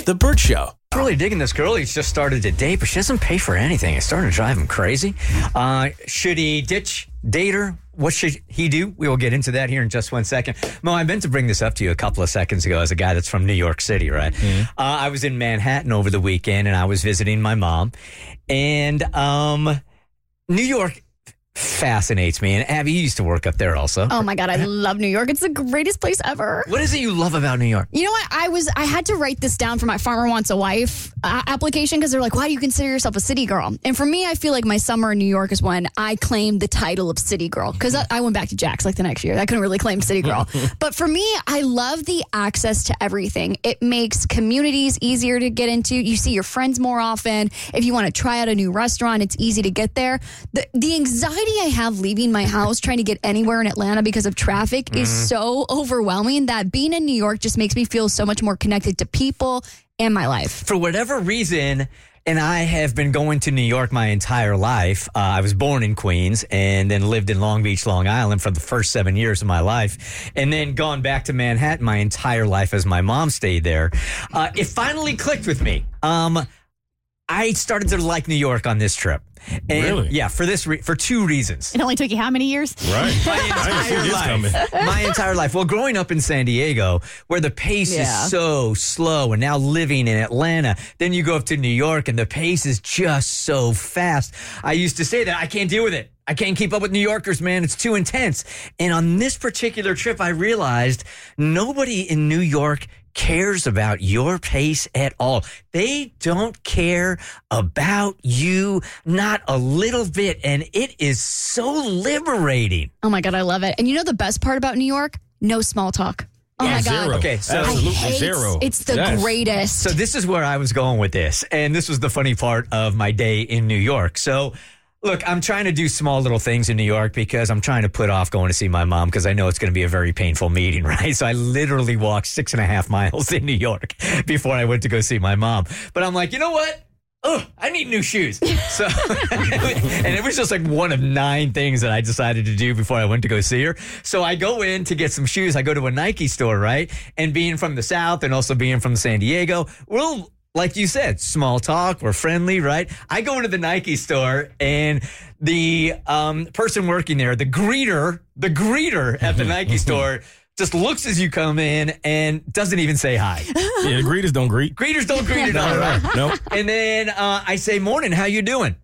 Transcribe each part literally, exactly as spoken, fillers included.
The Burt Show. I'm really digging this girl he's just started to date, but she doesn't pay for anything. It's starting to drive him crazy. Uh, should he ditch, date her? What should he do? We will get into that here in just one second. Mo, I meant to bring this up to you a couple of seconds ago as a guy that's from New York City, right? Mm-hmm. Uh, I was in Manhattan over the weekend, and I was visiting my mom. And um, New York fascinates me. And Abby, you used to work up there also. Oh my God, I love New York. It's the greatest place ever. What is it you love about New York? You know what? I was I had to write this down for my Farmer Wants a Wife uh, application because they're like, why do you consider yourself a city girl? And for me, I feel like my summer in New York is when I claimed the title of city girl because I, I went back to Jack's like the next year. I couldn't really claim city girl. But for me, I love the access to everything. It makes communities easier to get into. You see your friends more often. If you want to try out a new restaurant, it's easy to get there. The, the anxiety I have leaving my house trying to get anywhere in Atlanta because of traffic mm. is so overwhelming that being in New York just makes me feel so much more connected to people and my life. For whatever reason, and I have been going to New York my entire life. Uh, I was born in Queens and then lived in Long Beach, Long Island for the first seven years of my life, and then gone back to Manhattan my entire life as my mom stayed there. Uh, it finally clicked with me. Um, I started to like New York on this trip. And really? Yeah, for this re- for two reasons. It only took you how many years? Right. My entire life. My entire life. Well, growing up in San Diego, where the pace Yeah. is so slow, and now living in Atlanta, then you go up to New York, and the pace is just so fast. I used to say that I can't deal with it. I can't keep up with New Yorkers, man. It's too intense. And on this particular trip, I realized nobody in New York cares about your pace at all. They don't care about you, not a little bit. And it is so liberating. Oh my God, I love it. And you know the best part about New York? No small talk. Oh Yeah, my God. zero. Okay, so- Absolutely I hate, zero. It's the Yes. greatest. So this is where I was going with this. And this was the funny part of my day in New York. So look, I'm trying to do small little things in New York because I'm trying to put off going to see my mom because I know it's going to be a very painful meeting, right? So I literally walked six and a half miles in New York before I went to go see my mom. But I'm like, you know what? Oh, I need new shoes. So, and it was just like one of nine things that I decided to do before I went to go see her. So I go in to get some shoes. I go to a Nike store, right? And being from the South and also being from San Diego, we'll, like you said, small talk, we're friendly, right? I go into the Nike store and the um, person working there, the greeter, the greeter at the Nike store just looks as you come in and doesn't even say hi. Yeah, the greeters don't greet. Greeters don't greet at all, right? Nope. And then uh, I say, morning, how you doing?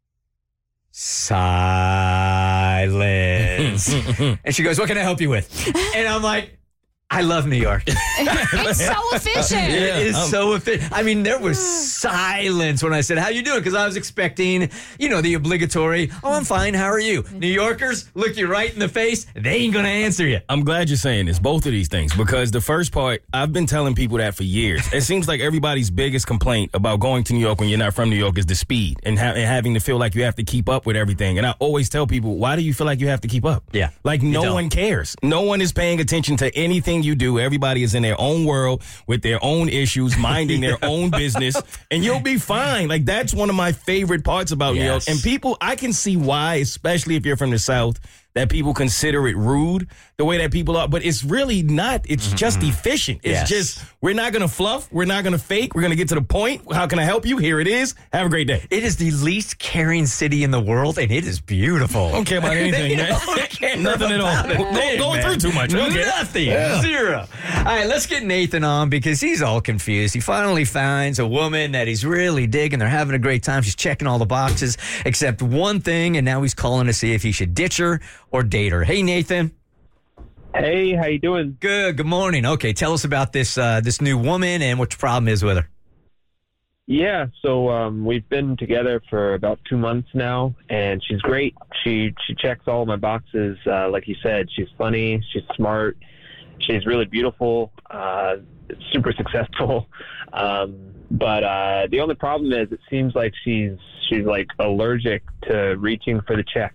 Silence. And she goes, what can I help you with? And I'm like, I love New York. It's so efficient. It is um, so efficient. I mean, there was silence when I said, how you doing? Because I was expecting, you know, the obligatory, oh, I'm fine, how are you? New Yorkers look you right in the face. They ain't going to answer you. I'm glad you're saying this, both of these things, because the first part, I've been telling people that for years. It seems like everybody's biggest complaint about going to New York when you're not from New York is the speed and, ha- and having to feel like you have to keep up with everything. And I always tell people, why do you feel like you have to keep up? Yeah. Like no don't. one cares. No one is paying attention to anything you do. Everybody is in their own world with their own issues, minding their own business, and you'll be fine. Like, that's one of my favorite parts about New York. Yes. And people, I can see why, especially if you're from the South, that people consider it rude the way that people are, but it's really not. It's mm-hmm. just efficient. It's Yes. just, we're not going to fluff. We're not going to fake. We're going to get to the point. How can I help you? Here it is. Have a great day. It is the least caring city in the world, and it is beautiful. Don't care about anything, man. Nothing at all. Don't go through too much. Okay. Nothing. Yeah. Zero. All right, let's get Nathan on because he's all confused. He finally finds a woman that he's really digging. They're having a great time. She's checking all the boxes except one thing, and now he's calling to see if he should ditch her or date her. Hey, Nathan. Hey, how you doing? Good. Good morning. Okay, tell us about this uh, this new woman and what your problem is with her. Yeah, so um, we've been together for about two months now, and she's great. She she checks all my boxes. Uh, like you said, she's funny, she's smart, she's really beautiful, uh, super successful. Um, but uh, the only problem is, it seems like she's she's like allergic to reaching for the check.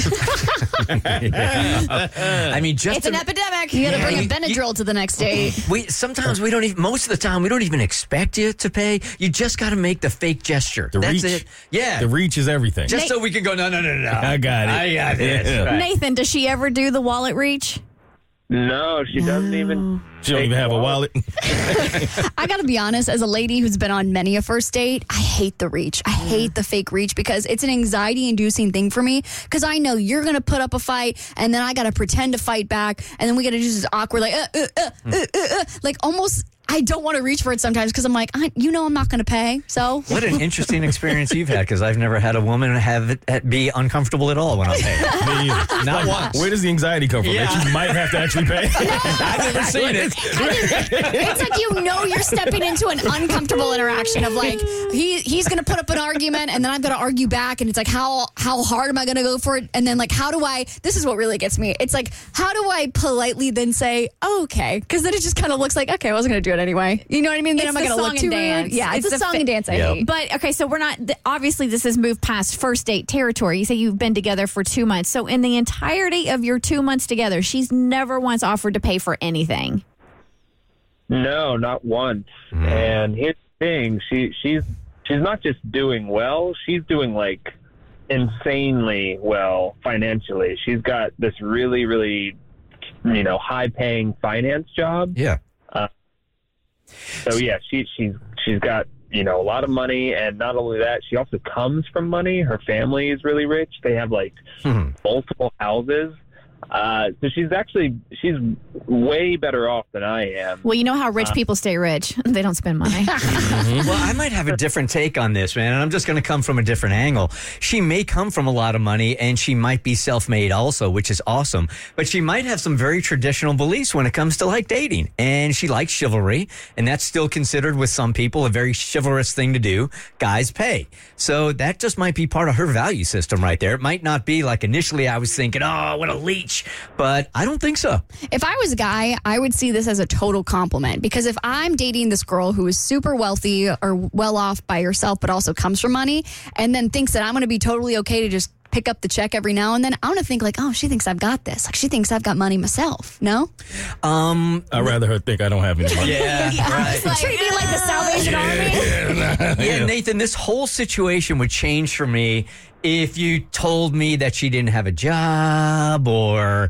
I mean, just It's an to- epidemic. You got to Yeah, bring a you- Benadryl to the next date. We sometimes we don't even most of the time we don't even expect you to pay. You just got to make the fake gesture. The That's reach. it. Yeah. The reach is everything. just so we can go. No, no, no, no. I got it. I got this. Yeah. Right. Nathan, does she ever do the wallet reach? No, she doesn't even. She don't even have a wallet. I got to be honest, as a lady who's been on many a first date, I hate the reach. I hate the fake reach because it's an anxiety-inducing thing for me because I know you're going to put up a fight and then I got to pretend to fight back and then we got to do this awkward, like, uh, uh, uh, uh, uh, uh, like almost... I don't want to reach for it sometimes because I'm like, I, you know, I'm not going to pay. So what an interesting experience you've had because I've never had a woman have it be uncomfortable at all when I pay. Me either. Not Like, once. Where does the anxiety come from? Yeah. That you might have to actually pay. I've never seen it. I just, it's like you know you're stepping into an uncomfortable interaction of like he he's going to put up an argument and then I'm going to argue back and it's like how how hard am I going to go for it and then like how do I this is what really gets me. It's like how do I politely then say oh, okay because then it just kind of looks like okay I wasn't going to do it anyway. You know what I mean? Then It's am I the going to look song too and dance. rude? Yeah, it's, It's a the song fi- and dance I Yep. hate. But okay, so we're not th- obviously this has moved past first date territory. You say you've been together for two months. So in the entirety of your two months together, she's never once offered to pay for anything. No, not once. Mm. And here's the thing: she she's she's not just doing well; she's doing like insanely well financially. She's got this really, really, you know, high-paying finance job. Yeah. So yeah, she she's she's got you know a lot of money, and not only that, she also comes from money. Her family is really rich. They have like Hmm. multiple houses. Uh, so she's actually she's way better off than I am. Well, you know how rich people stay rich. They don't spend money. Well, I might have a different take on this, man, and I'm just going to come from a different angle. She may come from a lot of money, and she might be self-made also, which is awesome. But she might have some very traditional beliefs when it comes to like dating, and she likes chivalry, and that's still considered with some people a very chivalrous thing to do. Guys pay, so that just might be part of her value system right there. It might not be like initially I was thinking, oh, what a leech, but I don't think so. If I was a guy, I would see this as a total compliment because if I'm dating this girl who is super wealthy or well off by herself, but also comes from money and then thinks that I'm going to be totally okay to just pick up the check every now and then, I'm going to think like, oh, she thinks I've got this. Like she thinks I've got money myself. No? Um, I'd rather her think I don't have any money. yeah, right. Treat me like the Salvation Army. Yeah, Nathan, this whole situation would change for me if you told me that she didn't have a job or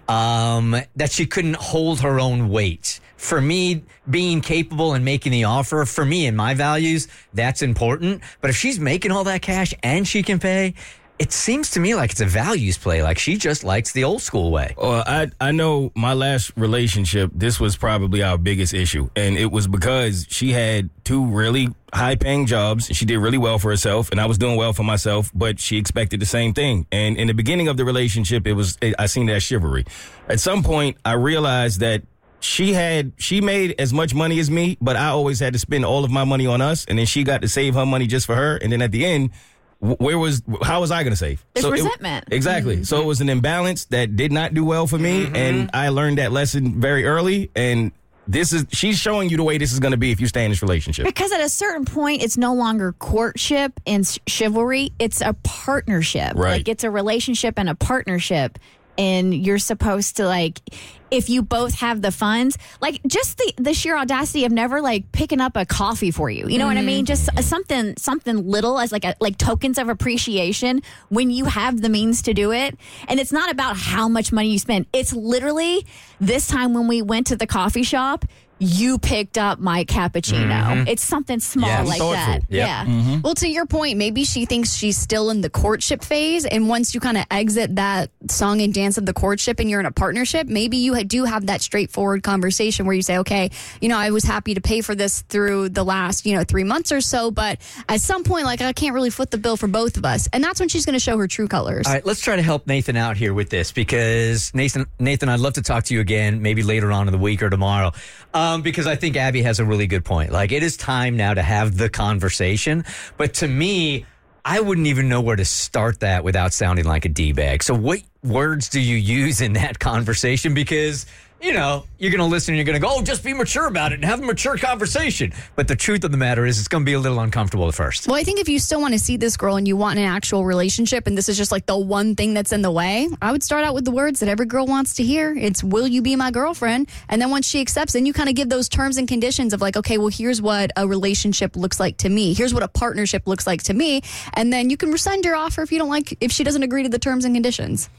um, that she couldn't hold her own weight. For me, being capable and making the offer, for me and my values, that's important. But if she's making all that cash and she can pay, it seems to me like it's a values play. Like she just likes the old school way. Well, I I know my last relationship, this was probably our biggest issue. And it was because she had two really high paying jobs. She did really well for herself and I was doing well for myself, but she expected the same thing. And in the beginning of the relationship, it was, I seen that chivalry. At some point, I realized that she had, she made as much money as me, but I always had to spend all of my money on us. And then she got to save her money just for her. And then at the end, where was how was I going to save? There's so it- resentment. exactly. Mm-hmm. So it was an imbalance that did not do well for me, Mm-hmm. and I learned that lesson very early. And this is she's showing you the way this is going to be if you stay in this relationship. Because at a certain point, it's no longer courtship and s- chivalry. It's a partnership. Right. Like it's a relationship and a partnership. And you're supposed to like, if you both have the funds, like just the, the sheer audacity of never like picking up a coffee for you. You know what I mean? Just uh, something, something little as like a, like tokens of appreciation when you have the means to do it. And it's not about how much money you spend. It's literally this time when we went to the coffee shop, you picked up my cappuccino. It's something small Yeah. like Thoughtful. that. Yep. Yeah. Well, to your point, maybe she thinks she's still in the courtship phase. And once you kind of exit that song and dance of the courtship and you're in a partnership, maybe you do have that straightforward conversation where you say, okay, you know, I was happy to pay for this through the last, you know, three months or so. But at some point, like, I can't really foot the bill for both of us. And that's when she's going to show her true colors. All right, let's try to help Nathan out here with this because Nathan, Nathan, I'd love to talk to you again, maybe later on in the week or tomorrow, um, because I think Abby has a really good point. Like, it is time now to have the conversation. But to me, I wouldn't even know where to start that without sounding like a D-bag. So what words do you use in that conversation? Because, you know, you're going to listen and you're going to go, oh, just be mature about it and have a mature conversation. But the truth of the matter is it's going to be a little uncomfortable at first. Well, I think if you still want to see this girl and you want an actual relationship and this is just like the one thing that's in the way, I would start out with the words that every girl wants to hear. It's, will you be my girlfriend? And then once she accepts, then you kind of give those terms and conditions of like, okay, well, here's what a relationship looks like to me. Here's what a partnership looks like to me. And then you can rescind your offer if you don't like, if she doesn't agree to the terms and conditions.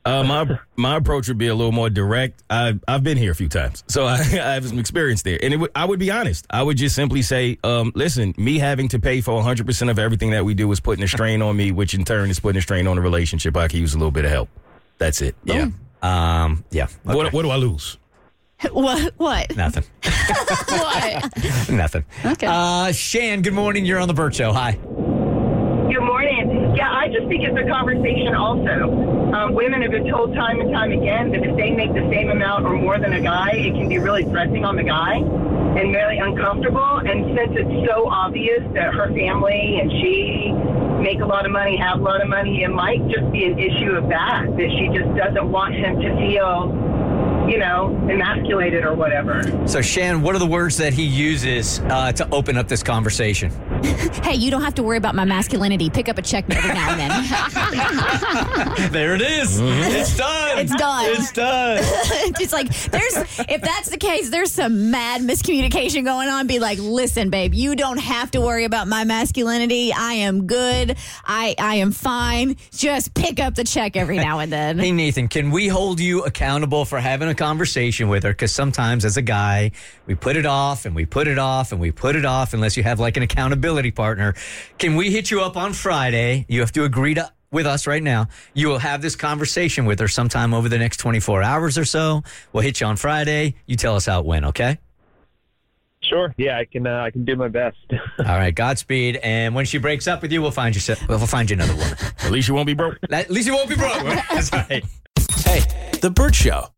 Uh, my my approach would be a little more direct. I've I've been here a few times, so I, I have some experience there. And it would, I would be honest. I would just simply say, um, listen, me having to pay for one hundred percent of everything that we do is putting a strain on me, which in turn is putting a strain on the relationship. I could use a little bit of help. That's it. Yeah. Um, yeah. Okay. What what do I lose? What? What? Nothing. What? Nothing. Okay. Uh, Shan, good morning. You're on the Burt Show. Hi. Good morning. Yeah, I just think it's a conversation also. Um, women have been told time and time again that if they make the same amount or more than a guy, it can be really pressing on the guy and really uncomfortable. And since it's so obvious that her family and she make a lot of money, have a lot of money, it might just be an issue of that, that she just doesn't want him to feel, you know, emasculated or whatever. So, Shan, what are the words that he uses uh, to open up this conversation? Hey, you don't have to worry about my masculinity. Pick up a check every now and then. There it is. Mm-hmm. It's done. It's done. It's done. It's like, there's, if that's the case, there's some mad miscommunication going on. Be like, listen, babe, you don't have to worry about my masculinity. I am good. I, I am fine. Just pick up the check every now and then. Hey, Nathan, can we hold you accountable for having a conversation with her? Because sometimes as a guy, we put it off and we put it off and we put it off unless you have like an accountability partner. Can we hit you up on Friday? You have to agree to with us right now. You will have this conversation with her sometime over the next twenty-four hours or so. We'll hit you on Friday. You tell us how it went, okay? Sure. Yeah, I can. Uh, I can do my best. All right, Godspeed. And when she breaks up with you, we'll find you. We'll find you another woman. At least you won't be broke. At least you won't be broke. That's right. Hey, The Burt Show.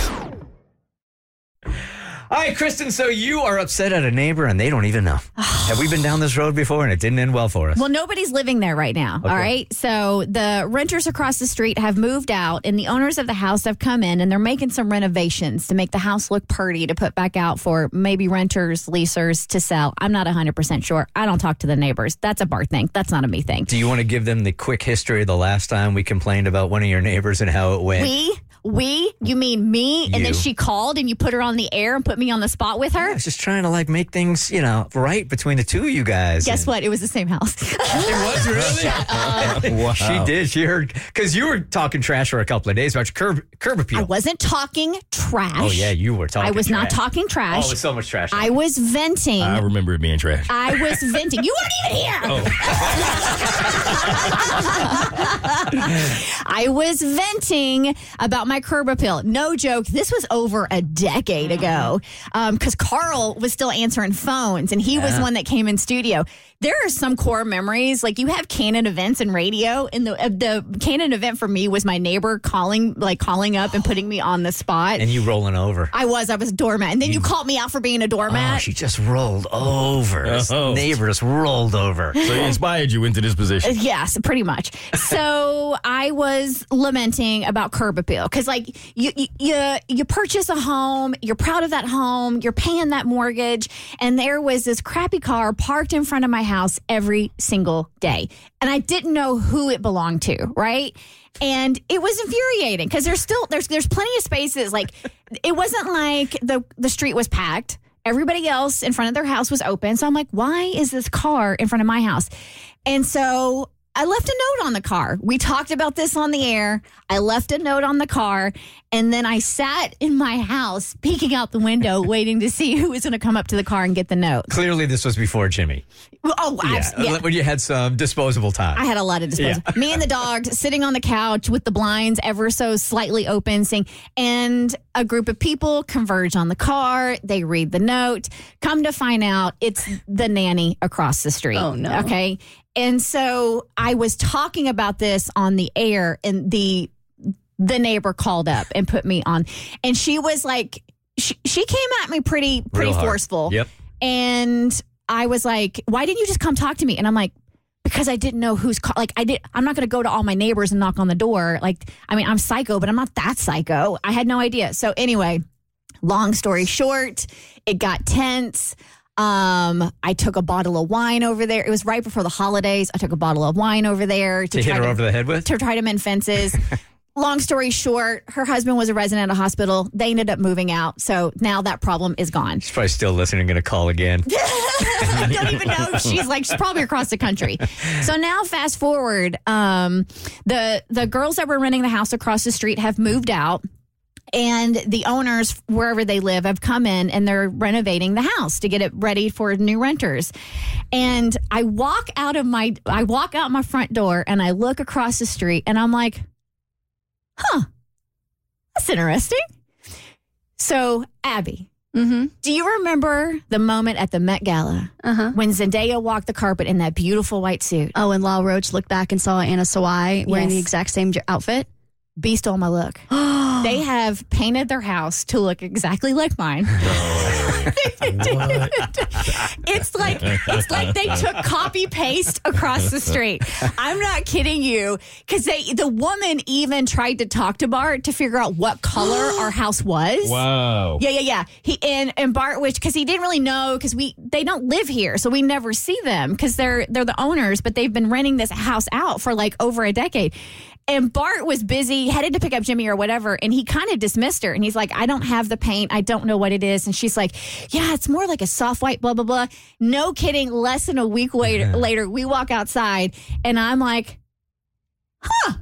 All right, Kristen, so you are upset at a neighbor and they don't even know. Have we been down this road before and it didn't end well for us? Well, nobody's living there right now. Okay. All right. So the renters across the street have moved out and the owners of the house have come in and they're making some renovations to make the house look pretty to put back out for maybe renters, leasers to sell. I'm not one hundred percent sure. I don't talk to the neighbors. That's a Bart thing. That's not a me thing. Do you want to give them the quick history of the last time we complained about one of your neighbors and how it went? We? We? You mean me? And You. then she called and you put her on the air and put me on the spot with her? I was just trying to like make things, you know, right between the two of you guys. Guess And- what? It was the same house. It was really? Wow. She did. She heard, because you were talking trash for a couple of days about your curb, curb appeal. I wasn't talking trash. Oh, yeah, you were talking I was not trash. talking Oh, trash. it was so much trash. I was venting. I remember it being trash. I was venting. You weren't even here. Oh. I was venting about my curb appeal. No joke. This was over a decade ago because Carl was still answering phones and he was Yeah. one that came in studio. There are some core memories. Like you have canon events and radio. And the uh, the canon event for me was my neighbor calling, like calling up and putting me on the spot. and you rolling over. I was. I was a doormat. And then you called me out for being a Oh, doormat. she just rolled over. This Oh. neighbor just rolled over. So he inspired you into this position. Yes, pretty much. So I was lamenting about curb appeal because, like, you, you you you purchase a home, you're proud of that home, you're paying that mortgage, and there was this crappy car parked in front of my house every single day, and I didn't know who it belonged to, right? And it was infuriating because there's still there's there's plenty of spaces. Like, it wasn't like the the street was packed. Everybody else in front of their house was open. So I'm like, why is this car in front of my house? And so I left a note on the car. We talked about this on the air. I left a note on the car, and then I sat in my house peeking out the window waiting to see who was going to come up to the car and get the note. Clearly, this was before Jimmy. Oh, abs- Yeah, yeah. when you had some disposable time. I had a lot of disposal. Me and the dog sitting on the couch with the blinds ever so slightly open, saying, and a group of people converge on the car. They read the note. Come to find out, it's the nanny across the street. Oh, no. Okay. And so I was talking about this on the air, and the the neighbor called up and put me on, and she was like, she, she came at me pretty pretty Real hard. forceful. Yep. And I was like, why didn't you just come talk to me? And I'm like, because I didn't know who's call- like I did. I'm not going to go to all my neighbors and knock on the door. Like, I mean, I'm psycho, but I'm not that psycho. I had no idea. So anyway, long story short, it got tense. Um, I took a bottle of wine over there. It was right before the holidays. I took a bottle of wine over there to, to try hit her to, over the head with? to try to mend fences. long story short, her husband was a resident at a hospital. They ended up moving out. So now that problem is gone. She's probably still listening, going to call again. I don't even know if she's like, she's probably across the country. So now fast forward, um, the, the girls that were renting the house across the street have moved out. And the owners, wherever they live, have come in and they're renovating the house to get it ready for new renters. And I walk out of my, I walk out my front door and I look across the street and I'm like, huh, that's interesting. So, Abby, Mm-hmm. do you remember the moment at the Met Gala Uh-huh. when Zendaya walked the carpet in that beautiful white suit? Oh, and Lyle Roach looked back and saw Anna Sawai wearing Yes. the exact same j- outfit. B stole my look. They have painted their house to look exactly like mine. It's like it's like they took copy paste across the street. I'm not kidding you, because they the woman even tried to talk to Bart to figure out what color our house was. Wow. Yeah, yeah, yeah. He and and Bart, which because he didn't really know, because we they don't live here, so we never see them because they're they're the owners, but they've been renting this house out for like over a decade. And Bart was busy, headed to pick up Jimmy or whatever, and he kind of dismissed her. And he's like, I don't have the paint. I don't know what it is. And she's like, yeah, it's more like a soft white, blah, blah, blah. No kidding. Less than a week later, later we walk outside, and I'm like, huh.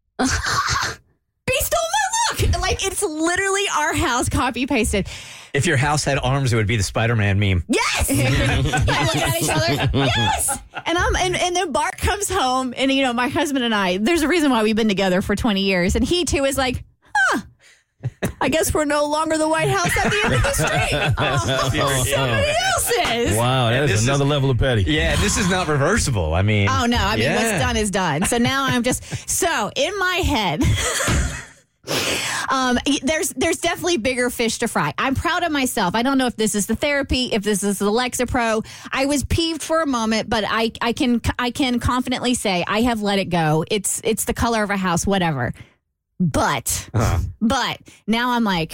B stole my look. Like, it's literally our house copy pasted. If your house had arms, it would be the Spider-Man meme. Yes. Yeah, looking at each other. Yes. And I'm and, and then Bart comes home, and you know, my husband and I, there's a reason why we've been together for twenty years. And he too is like, huh, I guess we're no longer the White House at the end of the street. Oh, somebody else is. Wow, that is this another is- level of petty. Yeah, this is not reversible. I mean, Oh no, I mean, yeah. what's done is done. So now I'm just so in my head. Um, there's there's definitely bigger fish to fry. I'm proud of myself. I don't know if this is the therapy, if this is the Lexapro. I was peeved for a moment, but I, I can I can confidently say I have let it go. It's it's the color of a house, whatever. But Uh-huh. but now I'm like,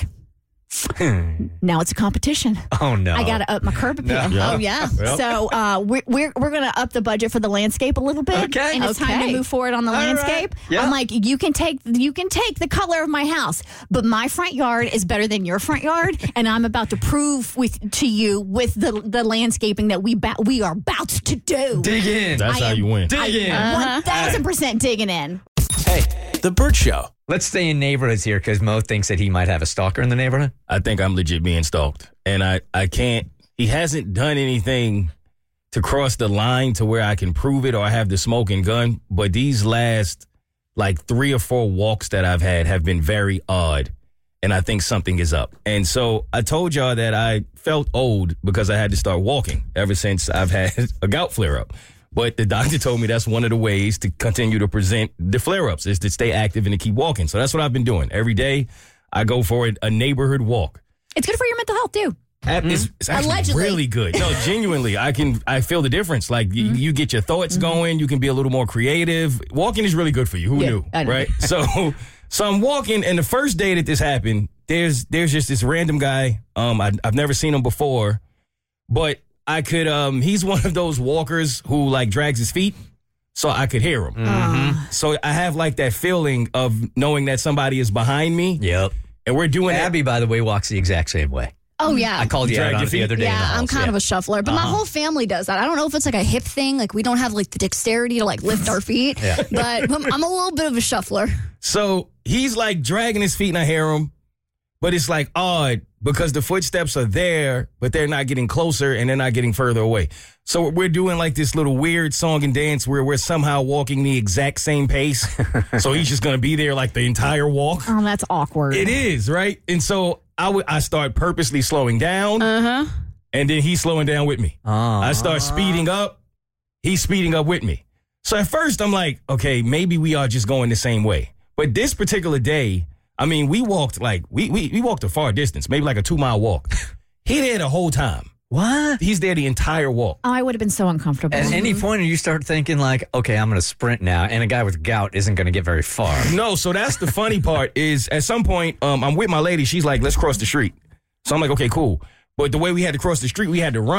now it's a competition. Oh no! I got to up my curb appeal. Yeah. Oh, yeah. Well. So uh, we're we're, we're going to up the budget for the landscape a little bit. Okay. And it's time Okay. to move forward on the All right. landscape. Yeah. I'm like, you can take you can take the color of my house, but my front yard is better than your front yard, and I'm about to prove with to you with the the landscaping that we ba- we are about to do. Dig in. That's I how am- you win. Dig in. One thousand percent digging in. Hey, The Burt Show. Let's stay in neighborhoods here because Mo thinks that he might have a stalker in the neighborhood. I think I'm legit being stalked. And I, I can't, he hasn't done anything to cross the line to where I can prove it or I have the smoking gun. But these last like three or four walks that I've had have been very odd. And I think something is up. And so I told y'all that I felt old because I had to start walking ever since I've had a gout flare up. But the doctor told me that's one of the ways to continue to present the flare-ups is to stay active and to keep walking. So that's what I've been doing. Every day I go for a neighborhood walk. It's good for your mental health too. It's, it's actually Allegedly. really good. No, genuinely, I can I feel the difference. Like you, you get your thoughts going, you can be a little more creative. Walking is really good for you. Who Yeah, knew, I know. right? So, so I'm walking, and the first day that this happened, there's there's just this random guy. Um, I, I've never seen him before, but I could. Um, he's one of those walkers who like drags his feet, so I could hear him. Mm-hmm. So I have like that feeling of knowing that somebody is behind me, Yep. and we're doing that. Abby, by the way, walks the exact same way. Oh, yeah. I called you Drag out on your it the feet? other day. in the Yeah, I'm house, kind yeah. of a shuffler, but my Uh-huh. whole family does that. I don't know if it's like a hip thing, like we don't have like the dexterity to like lift our feet, Yeah. but I'm, I'm a little bit of a shuffler. So he's like dragging his feet and I hear him, but it's like odd because the footsteps are there, but they're not getting closer and they're not getting further away. So we're doing like this little weird song and dance where we're somehow walking the exact same pace. So he's just going to be there like the entire walk. Oh, that's awkward. It is, right? And so I would I start purposely slowing down Uh-huh. and then he's slowing down with me. Oh. I start speeding up. He's speeding up with me. So at first I'm like, okay, maybe we are just going the same way. But this particular day, I mean, we walked like, we we, we walked a far distance, maybe like a two mile walk. He there the whole time. What? He's there the entire walk. Oh, I would have been so uncomfortable. At any point, you start thinking like, okay, I'm going to sprint now, and a guy with gout isn't going to get very far. No, so that's the funny part is at some point, um, I'm with my lady. She's like, let's cross the street. So I'm like, okay, cool. But the way we had to cross the street, we had to run.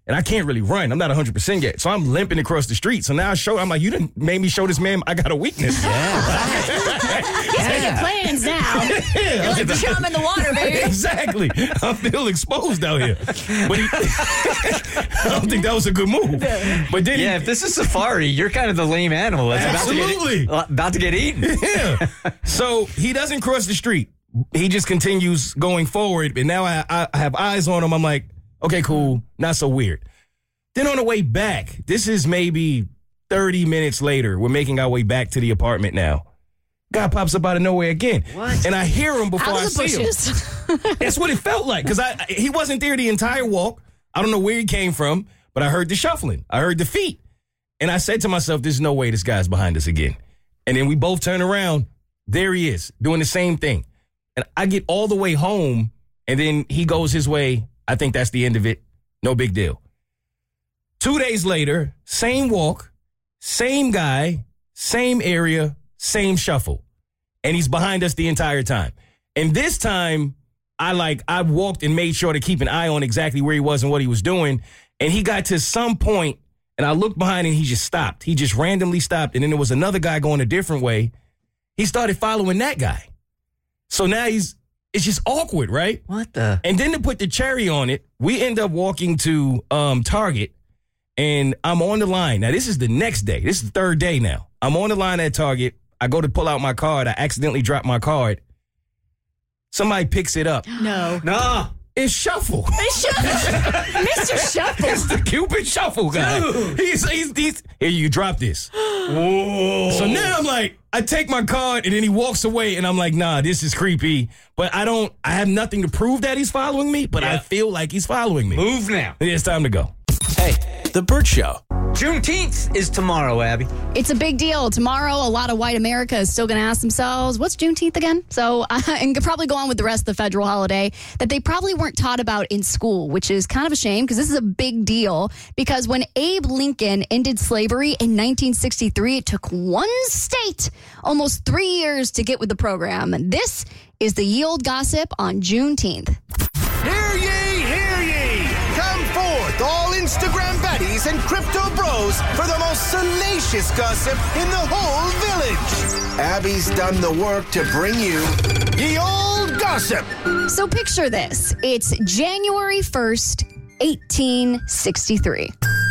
and I can't really run. I'm not one hundred percent yet. So I'm limping across the street. So now I show, I'm like, you didn't make me show this man I got a weakness. Yeah. He's making plans now. You're like the chum in the water, baby. Exactly. I feel exposed out here. But he, I don't think that was a good move. But then Yeah, he, if this is safari, you're kind of the lame animal that's Absolutely. about to get, about to get eaten. Yeah. So he doesn't cross the street. He just continues going forward. And now I, I have eyes on him. I'm like, okay, cool. Not so weird. Then on the way back, this is maybe thirty minutes later. We're making our way back to the apartment now. Guy pops up out of nowhere again. What? And I hear him before Out I of the see him. bushes. That's what it felt like. Because I he wasn't there the entire walk. I don't know where he came from, but I heard the shuffling. I heard the feet. And I said to myself, there's no way this guy's behind us again. And then we both turn around. There he is, doing the same thing. And I get all the way home, and then he goes his way. I think that's the end of it. No big deal. Two days later, same walk, same guy, same area, same shuffle. And he's behind us the entire time. And this time, I like, I walked and made sure to keep an eye on exactly where he was and what he was doing. And he got to some point, and I looked behind and he just stopped. He just randomly stopped. And then there was another guy going a different way. He started following that guy. So now he's, it's just awkward, right? What the? And then to put the cherry on it, we end up walking to um, Target, and I'm on the line. Now, this is the next day. This is the third day now. I'm on the line at Target. I go to pull out my card. I accidentally drop my card. Somebody picks it up. No. No. It's Shuffle. It's Shuffle. Mister Shuffle. It's the Cupid Shuffle guy. He's, he's, he's, here, you drop this. Whoa. So now I'm like, I take my card, and then he walks away, and I'm like, nah, this is creepy. But I don't, I have nothing to prove that he's following me, but Yeah. I feel like he's following me. Move now. It's time to go. Hey, The Burt Show. Juneteenth is tomorrow, Abby. It's a big deal. Tomorrow, a lot of white America is still going to ask themselves, what's Juneteenth again? So, uh, and could probably go on with the rest of the federal holiday that they probably weren't taught about in school, which is kind of a shame because this is a big deal. Because when Abe Lincoln ended slavery in nineteen sixty-three, it took one state almost three years to get with the program. This is the Ye Olde Gossip on Juneteenth. Hear ye, hear ye! Come forth, all Instagram baddies and crypto bros, for the most salacious gossip in the whole village. Abby's done the work to bring you Ye Olde Gossip. So picture this. It's January first, eighteen sixty-three.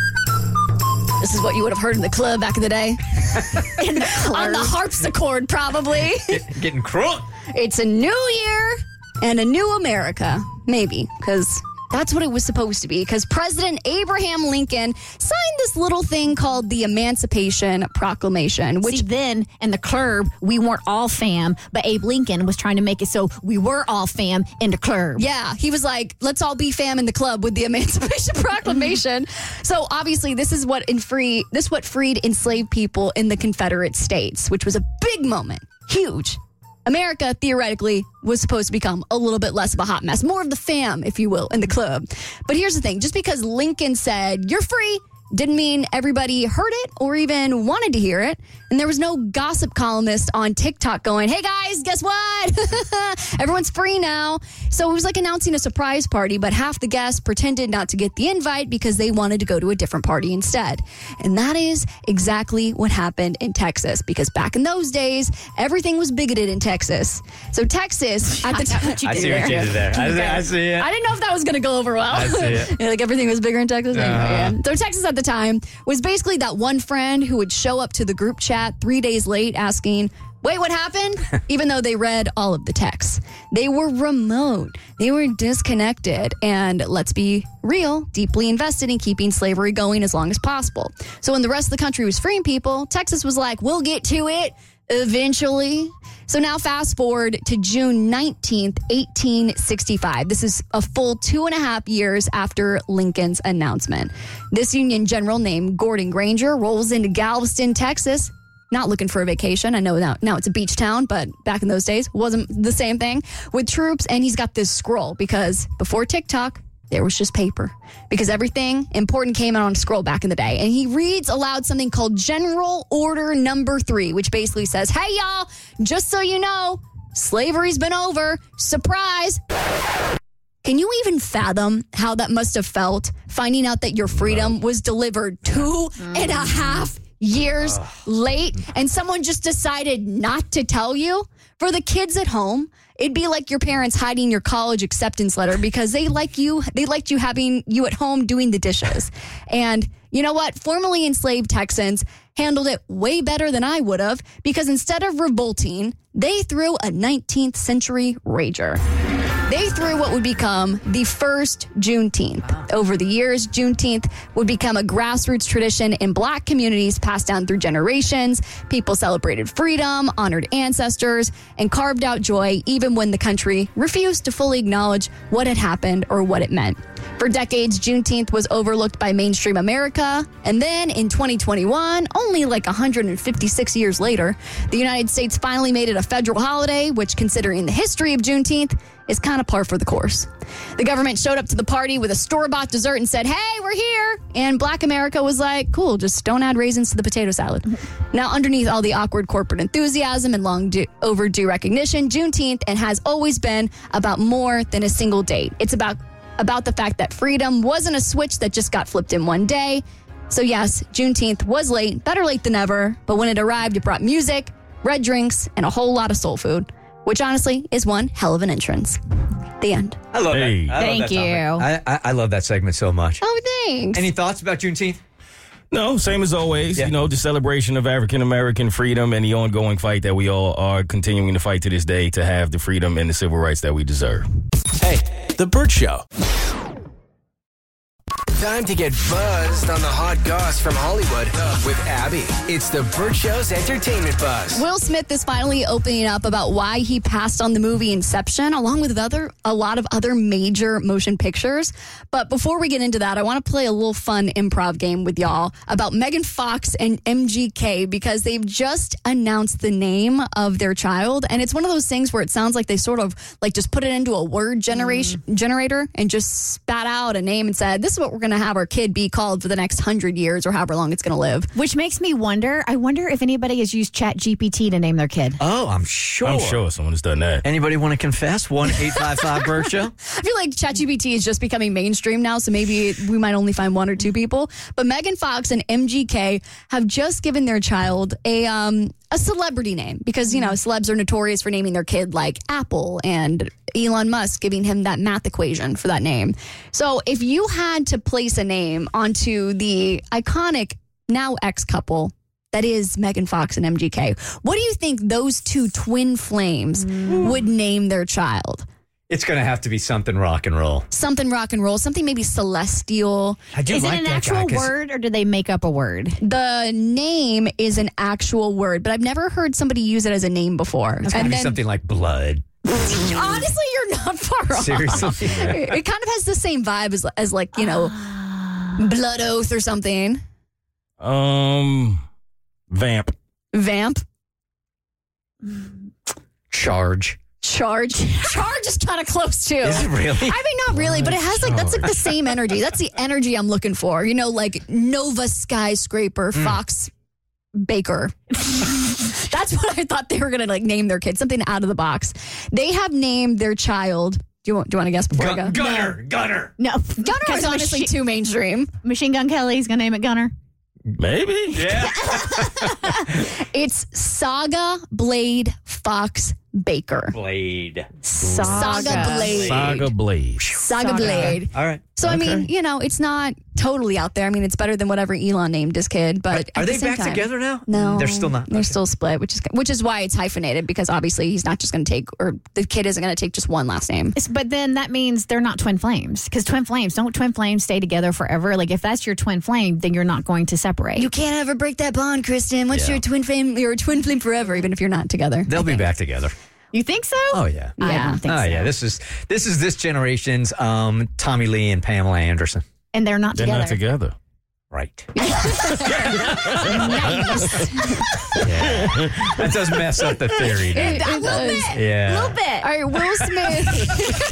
This is what you would have heard in the club back in the day. in the On the harpsichord, probably. Getting crunk. It's a new year and a new America. Maybe, because that's what it was supposed to be. Because President Abraham Lincoln signed this little thing called the Emancipation Proclamation, which See, then in the club, we weren't all fam, but Abe Lincoln was trying to make it so we were all fam in the club. Yeah, he was like, let's all be fam in the club with the Emancipation Proclamation. So obviously this is what in free this what freed enslaved people in the Confederate States, which was a big moment. Huge. America, theoretically, was supposed to become a little bit less of a hot mess. More of the fam, if you will, in the club. But here's the thing. Just because Lincoln said, you're free, didn't mean everybody heard it or even wanted to hear it. And there was no gossip columnist on TikTok going, hey guys, guess what? Everyone's free now. So it was like announcing a surprise party, but half the guests pretended not to get the invite because they wanted to go to a different party instead. And that is exactly what happened in Texas, because back in those days, everything was bigoted in Texas. So Texas, at the time, I see what you did there. I, see- I see it. I didn't know if that was going to go over well. I see it. Yeah, like everything was bigger in Texas. Anyway, Uh-huh. yeah. So Texas at the time was basically that one friend who would show up to the group chat three days late asking, wait, what happened? Even though they read all of the texts. They were remote. They were disconnected. And let's be real, deeply invested in keeping slavery going as long as possible. So when the rest of the country was freeing people, Texas was like, we'll get to it eventually. So now fast forward to June nineteenth, eighteen sixty-five. This is a full two and a half years after Lincoln's announcement. This Union general named Gordon Granger rolls into Galveston, Texas. Not looking for a vacation. I know now, now it's a beach town, but back in those days, wasn't the same thing. With troops, and he's got this scroll because before TikTok, there was just paper. Because everything important came out on a scroll back in the day. And he reads aloud something called General Order Number Three, which basically says, hey, y'all, just so you know, slavery's been over. Surprise. Can you even fathom how that must have felt, finding out that your freedom was delivered two and a half years late, and someone just decided not to tell you? For the kids at home, it'd be like your parents hiding your college acceptance letter because they like you. They liked you having you at home doing the dishes. And you know what? Formerly enslaved Texans handled it way better than I would have, because instead of revolting, they threw a nineteenth century rager. They threw what would become the first Juneteenth. Over the years, Juneteenth would become a grassroots tradition in Black communities passed down through generations. People celebrated freedom, honored ancestors, and carved out joy even when the country refused to fully acknowledge what had happened or what it meant. For decades, Juneteenth was overlooked by mainstream America. And then in twenty twenty-one, only like one hundred fifty-six years later, the United States finally made it a federal holiday, which, considering the history of Juneteenth, is kind of par for the course. The government showed up to the party with a store-bought dessert and said, hey, we're here. And Black America was like, cool, just don't add raisins to the potato salad. Now, underneath all the awkward corporate enthusiasm and long do- overdue recognition, Juneteenth and has always been about more than a single date. It's about about the fact that freedom wasn't a switch that just got flipped in one day. So yes, Juneteenth was late, better late than never, but when it arrived, it brought music, red drinks, and a whole lot of soul food, which honestly is one hell of an entrance. The end. I love Hey. that. I love Thank that you. topic. I, I, I love that segment so much. Oh, thanks. Any thoughts about Juneteenth? No, same as always. Yeah. You know, the celebration of African American freedom and the ongoing fight that we all are continuing to fight to this day to have the freedom and the civil rights that we deserve. Hey, The Burt Show. Time to get buzzed on the hot goss from Hollywood with Abby. It's the Burt Show's entertainment buzz. Will Smith is finally opening up about why he passed on the movie Inception, along with other a lot of other major motion pictures. But before we get into that, I want to play a little fun improv game with y'all about Megan Fox and M G K, because they've just announced the name of their child, and it's one of those things where it sounds like they sort of like just put it into a word generation mm. generator and just spat out a name and said, "This is what we're going to have our kid be called for the next hundred years or however long it's going to live." Which makes me wonder, I wonder if anybody has used Chat G P T to name their kid. Oh, I'm sure. I'm sure someone has done that. Anybody want to confess? one eight five five Burt Show. I feel like ChatGPT is just becoming mainstream now, so maybe we might only find one or two people. But Megan Fox and M G K have just given their child a um, a celebrity name, because, you know, celebs are notorious for naming their kid like Apple, and Elon Musk giving him that math equation for that name. So if you had to place a name onto the iconic now ex-couple that is Megan Fox and M G K, what do you think those two twin flames mm. would name their child? It's going to have to be something rock and roll. Something rock and roll, something maybe celestial. I do Is like it an that actual guy, 'cause- word, or do they make up a word? The name is an actual word, but I've never heard somebody use it as a name before. It's going to be something like blood. Honestly, you're not far off. Seriously? It, it kind of has the same vibe as, as like, you know, Blood Oath or something. Um, Vamp. Vamp. Charge. Charge. Charge is kind of close too. Is it really? I mean, not really, but it has like, that's like the same energy. That's the energy I'm looking for. You know, like Nova Skyscraper, Mm. Fox Baker. That's what I thought they were going to like name their kid, something out of the box. They have named their child. Do you want, do you want to guess before I go? Gun- Gunner. Gunner. No. Gunner is honestly Machi- too mainstream. Machine Gun Kelly's going to name it Gunner. Maybe. Yeah. It's Saga Blade Fox Baker. Blade. Saga Blade. Saga Blade. Saga, Saga. Blade. All right. So, I mean, Okay. you know, it's not totally out there. I mean, it's better than whatever Elon named his kid. But Are at they the same back time, together now? No, They're still not. They're Okay. still split, which is which is why it's hyphenated, because obviously he's not just going to take, or the kid isn't going to take just one last name. It's- But then that means they're not twin flames, because twin flames, don't twin flames stay together forever? Like if that's your twin flame, then you're not going to separate. You can't ever break that bond, Kristen. Once Yeah. you're a twin flame, you're a twin flame forever, even if you're not together. They'll be back together. You think so? Oh, yeah. I Yeah. don't think Oh, so. yeah. This is this is this generation's um, Tommy Lee and Pamela Anderson. And they're not They're together. not together. Right. Nice. Yeah. That does mess up the theory. doesn't it? It- it A little does. bit. Yeah. A little bit. All right, Will Smith.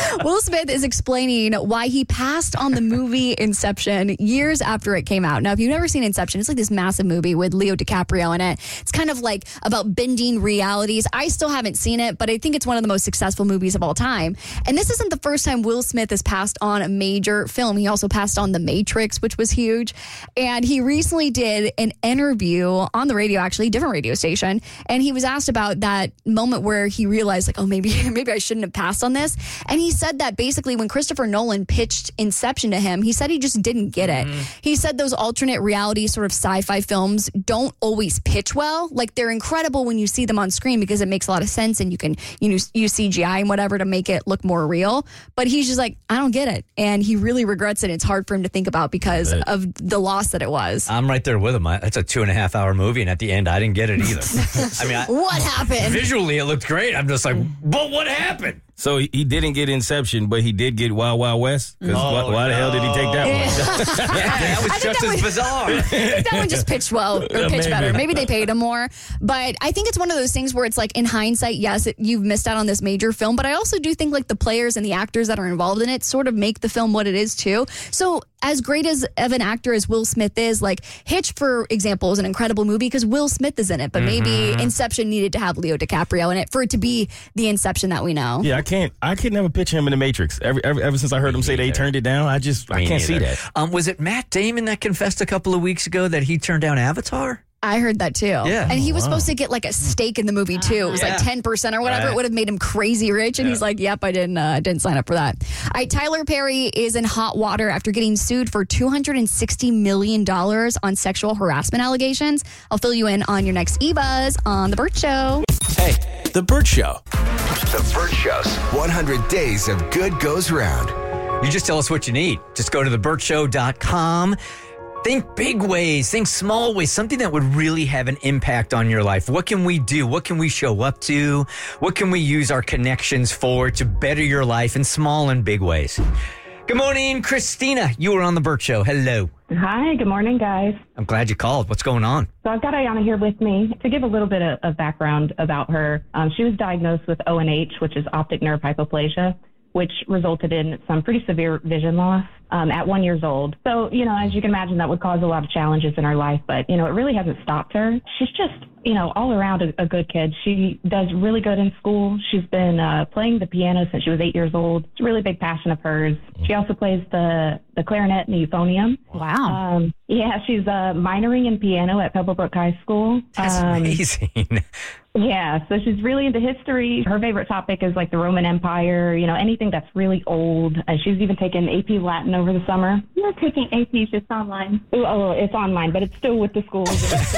Will Smith is explaining why he passed on the movie Inception years after it came out. Now, if you've never seen Inception, it's like this massive movie with Leo DiCaprio in it. It's kind of like about bending realities. I still haven't seen it, but I think it's one of the most successful movies of all time. And this isn't the first time Will Smith has passed on a major film. He also passed on The Matrix, which was huge. And he recently did an interview on the radio, actually, different radio station. And he was asked about that moment where he realized, like, oh, maybe, maybe I shouldn't have passed on this. And he said that basically when Christopher Nolan pitched Inception to him, he said he just didn't get it. Mm-hmm. He said those alternate reality sort of sci-fi films don't always pitch well. Like, they're incredible when you see them on screen because it makes a lot of sense and you can, you know, use C G I and whatever to make it look more real. But he's just like, I don't get it. And he really regrets it. It's hard for him to think about because right. of the loss that it was. I'm right there with him. I, it's a two and a half hour movie. And at the end, I didn't get it either. I mean, I, what happened? Visually, it looked great. I'm just like, but what happened? So he didn't get Inception, but he did get Wild Wild West? Because oh, why, why no. the hell did he take that yeah. one? yeah, that was just that as was, bizarre. I think that one just pitched well, or Yeah, pitched maybe. better. Maybe they paid him more. But I think it's one of those things where it's like, in hindsight, yes, it, you've missed out on this major film. But I also do think like the players and the actors that are involved in it sort of make the film what it is too. So as great as of an actor as Will Smith is, like Hitch, for example, is an incredible movie because Will Smith is in it. But maybe Mm-hmm. Inception needed to have Leo DiCaprio in it for it to be the Inception that we know. Yeah, I can't. I could never pitch him in The Matrix. Ever, ever, ever since I heard Me him say they neither. turned it down, I just Me I can't see neither. that. Um, was it Matt Damon that confessed a couple of weeks ago that he turned down Avatar? I heard that too. Yeah. And he was wow. supposed to get like a stake in the movie too. It was Yeah. like ten percent or whatever. Right. It would have made him crazy rich. And Yeah. he's like, yep, I didn't uh, didn't sign up for that. All right, Tyler Perry is in hot water after getting sued for two hundred sixty million dollars on sexual harassment allegations. I'll fill you in on your next E-Buzz on The Burt Show. Hey, The Burt Show. The Burt Show's one hundred Days of Good Goes Round. You just tell us what you need. Just go to the burt show dot com. Think big ways, think small ways, something that would really have an impact on your life. What can we do? What can we show up to? What can we use our connections for to better your life in small and big ways? Good morning, Christina. You were on The Burt Show. Hello. Hi, good morning, guys. I'm glad you called. What's going on? So I've got Ayana here with me. To give a little bit of, of background about her, um, she was diagnosed with O N H, which is optic nerve hypoplasia, which resulted in some pretty severe vision loss um, at one years old. So, you know, as you can imagine, that would cause a lot of challenges in her life, but, you know, it really hasn't stopped her. She's just, you know, all around a, a good kid. She does really good in school. She's been uh, playing the piano since she was eight years old. It's a really big passion of hers. She also plays the, the clarinet and the euphonium. Wow. Um, yeah, she's uh, minoring in piano at Pebblebrook High School. That's um, amazing. Yeah, so she's really into history. Her favorite topic is like the Roman Empire, you know, anything that's really old. And she's even taken A P Latin over the summer. You're taking A P just online. Ooh, oh, it's online, but it's still with the schools.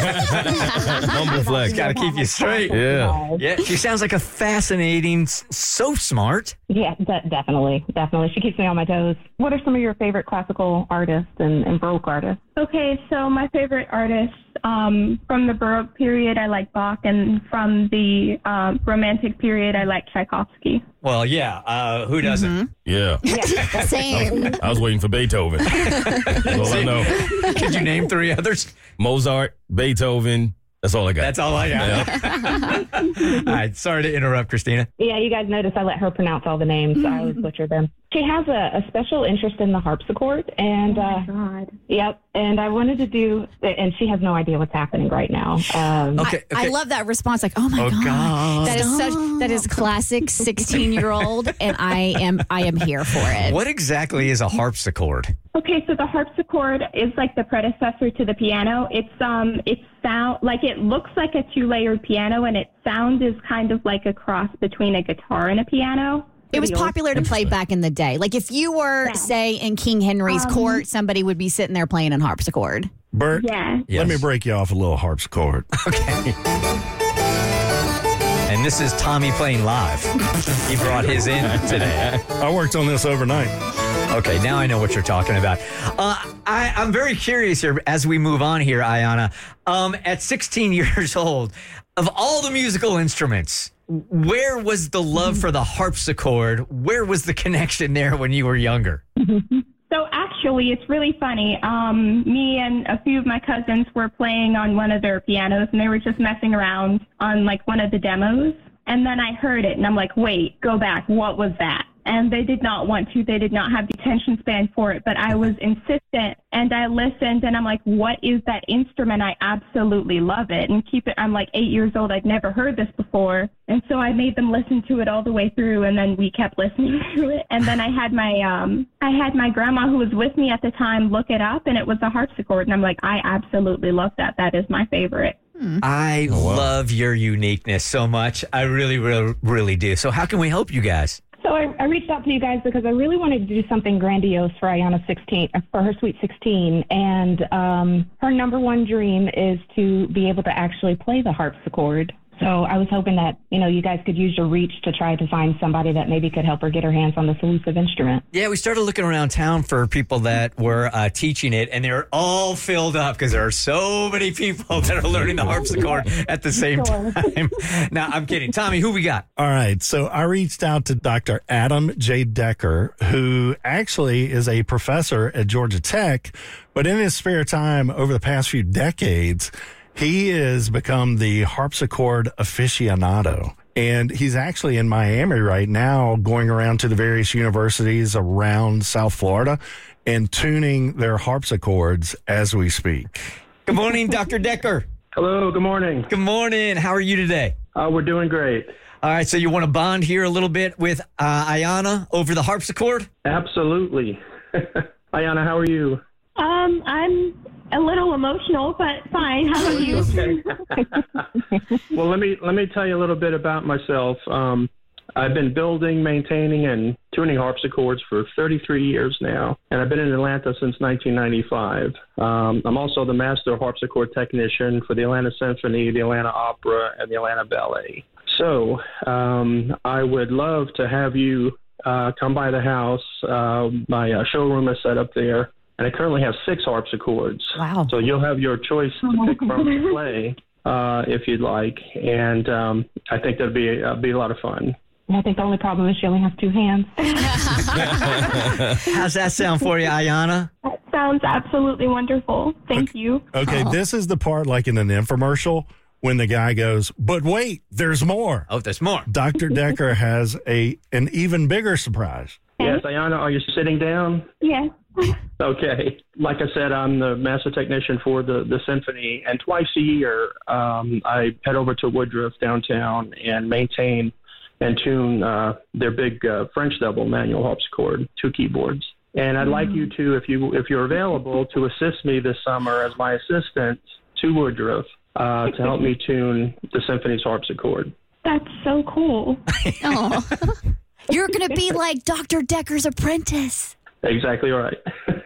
Humble flex. Got to keep you straight. Yeah. Yeah, she sounds like a fascinating, s- so smart. Yeah, de- definitely, definitely. She keeps me on my toes. What are some of your favorite classical artists and, and Baroque artists? Okay, so my favorite artists um, from the Baroque period, I like Bach, and from the um, Romantic period, I like Tchaikovsky. Well, yeah. Uh, who doesn't? Yeah. Same. I was waiting for Beethoven. That's all I know. Could you name three others? Mozart, Beethoven. That's all I got. That's all I got. All right. Sorry to interrupt, Christina. Yeah, you guys notice I let her pronounce all the names, so I always butcher them. She has a, a special interest in the harpsichord, and uh, God. yep, and I wanted to do, and she has no idea what's happening right now. Um, Okay. I, I okay. love that response. Like, oh my Oh, god, God. that is such that is classic sixteen year old, and I am I am here for it. What exactly is a harpsichord? Okay, so the harpsichord is like the predecessor to the piano. It's um, it's sound like it looks like a two-layered piano, and its sound is kind of like a cross between a guitar and a piano. It was Pretty old. popular to play back in the day. Like if you were, Yeah. say, in King Henry's Um, court, somebody would be sitting there playing a harpsichord. Bert, Yeah. Yes. let me break you off a little harpsichord. Okay. And this is Tommy playing live. He brought his in today. I worked on this overnight. Okay, now I know what you're talking about. Uh, I, I'm very curious here as we move on here, Ayana. Um, at sixteen years old, of all the musical instruments, where was the love for the harpsichord? Where was the connection there when you were younger? So actually, it's really funny. Um, me and a few of my cousins were playing on one of their pianos, and they were just messing around on like one of the demos. And then I heard it, and I'm like, wait, go back. What was that? and they did not want to. They did not have the attention span for it, but I was insistent, and I listened, and I'm like, what is that instrument? I absolutely love it, and keep it. I'm like eight years old. I'd never heard this before, and so I made them listen to it all the way through, and then we kept listening to it, and then I had my um I had my grandma who was with me at the time look it up, and it was a harpsichord, and I'm like, I absolutely love that. That is my favorite. I Oh, wow. love your uniqueness so much. I really, really, really do. So how can we help you guys? So I, I reached out to you guys because I really wanted to do something grandiose for Ayana sixteen, for her Sweet sixteen. And um, her number one dream is to be able to actually play the harpsichord. So I was hoping that, you know, you guys could use your reach to try to find somebody that maybe could help her get her hands on this elusive instrument. Yeah, we started looking around town for people that were uh, teaching it, and they're all filled up because there are so many people that are learning the harpsichord at the same time. Now, I'm kidding. Tommy, who we got? All right. So I reached out to Doctor Adam J. Decker, who actually is a professor at Georgia Tech, but in his spare time over the past few decades, he has become the harpsichord aficionado. And he's actually in Miami right now, going around to the various universities around South Florida and tuning their harpsichords as we speak. Good morning, Doctor Decker. Hello, good morning. Good morning. How are you today? Uh, we're doing great. All right, so you want to bond here a little bit with uh, Ayana over the harpsichord? Absolutely. Ayana, how are you? Um, I'm a little emotional, but fine. How are you? Well, let me let me tell you a little bit about myself. Um, I've been building, maintaining, and tuning harpsichords for thirty-three years now, and I've been in Atlanta since nineteen ninety-five. Um, I'm also the master harpsichord technician for the Atlanta Symphony, the Atlanta Opera, and the Atlanta Ballet. So um, I would love to have you uh, come by the house. Uh, my uh, showroom is set up there. And I currently have six harpsichords. Wow. So you'll have your choice to pick from to play uh, if you'd like. And um, I think that'd be, uh, be a lot of fun. And I think the only problem is she only has two hands. How's that sound for you, Ayana? That sounds absolutely wonderful. Thank you. Okay, this is the part like in an infomercial when the guy goes, but wait, there's more. Oh, there's more. Doctor Decker has a an even bigger surprise. Yes, Ayana, are you sitting down? Yes. Okay. Like I said, I'm the master technician for the, the symphony, and twice a year um, I head over to Woodruff downtown and maintain and tune uh, their big uh, French double manual harpsichord, two keyboards. And I'd like you to, if you if you're available, to assist me this summer as my assistant to Woodruff uh, to help me tune the symphony's harpsichord. That's so cool. Oh. You're going to be like Doctor Decker's apprentice. Exactly right.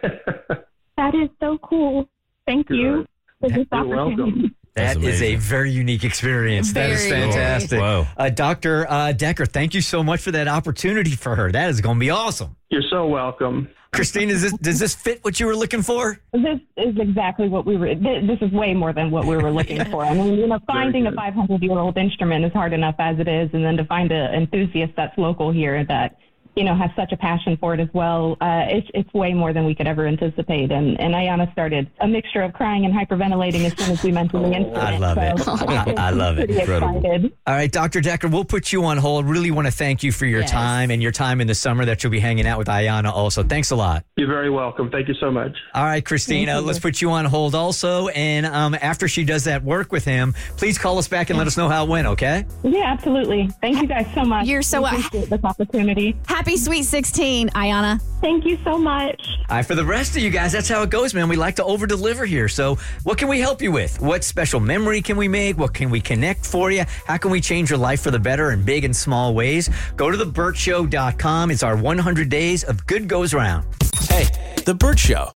That is so cool. Thank you for this You're opportunity. welcome. That That's is a amazing. very unique experience. That is Very. fantastic. Wow. Uh, Doctor Uh, Decker, thank you so much for that opportunity for her. That is going to be awesome. You're so welcome. Christine, is this, does this fit what you were looking for? This is exactly what we were, th- this is way more than what we were looking for. I mean, you know, finding a good. five hundred year old instrument is hard enough as it is. And then to find an enthusiast that's local here that, you know, has such a passion for it as well. Uh, it's it's way more than we could ever anticipate. And, and Ayana started a mixture of crying and hyperventilating as soon as we mentioned the instrument. I love it. So I, I love it. pretty Incredible. excited. All right, Doctor Decker, we'll put you on hold. Really want to thank you for your Yes. time and your time in the summer that you'll be hanging out with Ayana also. Thanks a lot. You're very welcome. Thank you so much. All right, Christina, let's put you on hold also. And um, after she does that work with him, please call us back and let us know how it went, okay? Yeah, absolutely. Thank you guys so much. You're so- I appreciate this opportunity. Happy Sweet sixteen, Ayana. Thank you so much. All right, for the rest of you guys, that's how it goes, man. We like to over deliver here. So, what can we help you with? What special memory can we make? What can we connect for you? How can we change your life for the better in big and small ways? Go to the burt show dot com. It's our one hundred days of good goes round. Hey, The Burt Show.